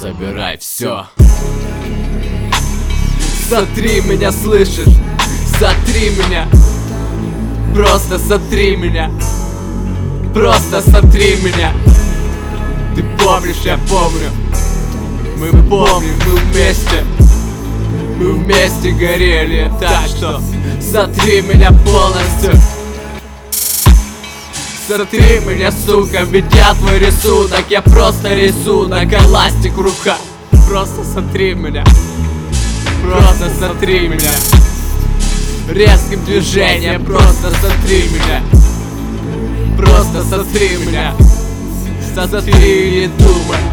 собирай все. Сотри меня, слышишь? Сотри меня. Просто сотри меня. Просто сотри меня. Ты помнишь, я помню. Мы помним, мы вместе. Мы вместе горели, так что сотри меня полностью. Сотри меня, сука, ведь я твой рисунок. Я просто рисунок, а ластик в руках. Просто сотри меня. Просто сотри меня. Резким движением просто сотри меня. Просто сотри меня. Сотри и не думай.